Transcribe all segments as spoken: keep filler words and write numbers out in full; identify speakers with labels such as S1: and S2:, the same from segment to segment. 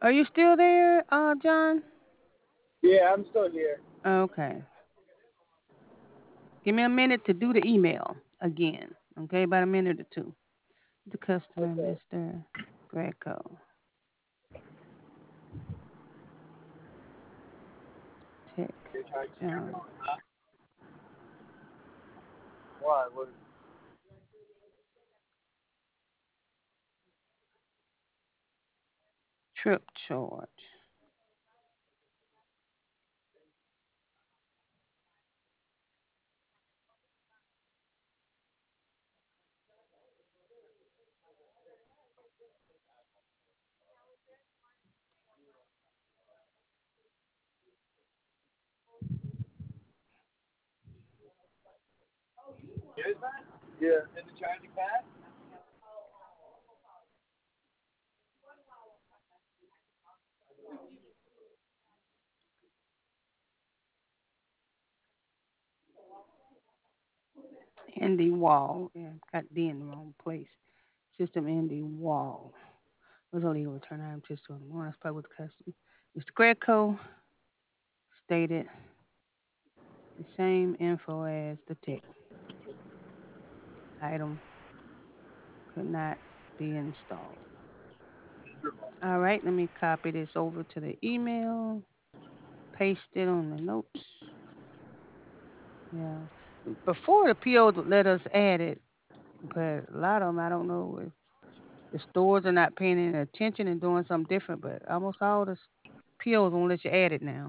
S1: Are you still there, uh, John?
S2: Yeah, I'm still here.
S1: Okay. Give me a minute to do the email again. Okay, about a minute or two. The customer,
S2: Okay.
S1: Mister Greco. Tech
S2: You're trying to turn it
S1: John.
S2: on, huh? Why? What?
S1: Trip charge.
S2: Here's that? Yeah. In the charging pad?
S1: Andy Wall. Yeah, got D in the wrong place. System Andy Wall. Was only return item just on the morning. That's probably what the customer. Mister Greco stated the same info as the tech. Item could not be installed. All right, let me copy this over to the email, paste it on the notes. Yeah. Before the P Os would let us add it, but a lot of them, I don't know if the stores are not paying any attention and doing something different, but almost all the P Os won't let you add it now.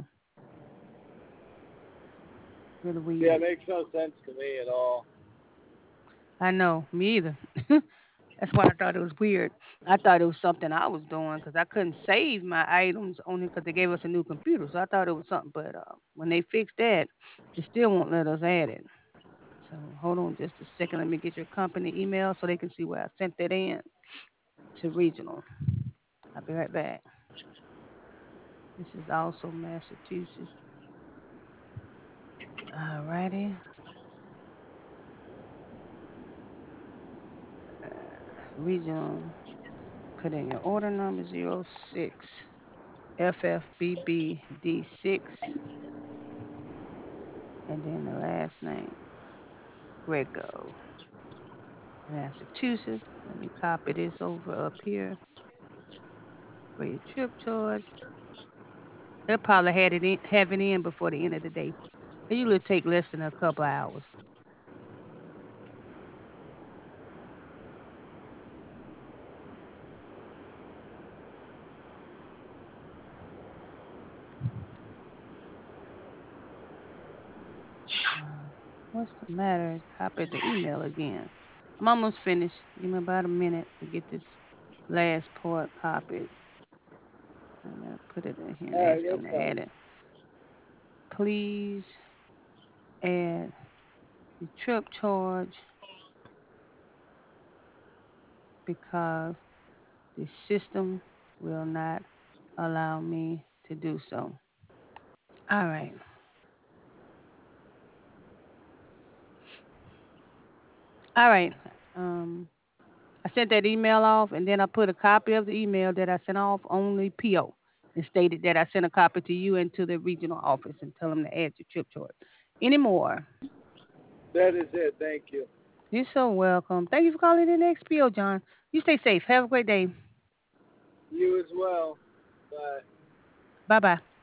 S1: Really
S2: Yeah,
S1: weird.
S2: it makes no sense to me at all.
S1: I know, me either. That's why I thought it was weird. I thought it was something I was doing because I couldn't save my items only because they gave us a new computer. So I thought it was something. But uh, when they fixed that, they still won't let us add it. So hold on just a second. Let me get your company email so they can see where I sent that in to regional. I'll be right back. This is also Massachusetts. Alrighty. Uh, regional. Put in your order number zero six F F B B D six and then the last name Grego, Massachusetts. Let me copy this over up here for your trip charge. They'll probably have it in, have it in before the end of the day. It usually take less than a couple of hours. Uh, what's the matter? Copy the email again. I'm almost finished. Give me about a minute to get this last part copied. And I'll put it in here and
S2: All right,
S1: ask
S2: no
S1: them to add
S2: problem.
S1: it. Please add the trip charge because the system will not allow me to do so. All right. All right. Um, I sent that email off, and then I put a copy of the email that I sent off on the P O and stated that I sent a copy to you and to the regional office and tell them to add your trip chart. Any more?
S2: That is it. Thank you.
S1: You're so welcome. Thank you for calling in the X P O, John. You stay safe. Have a great day.
S2: You as well. Bye.
S1: Bye bye.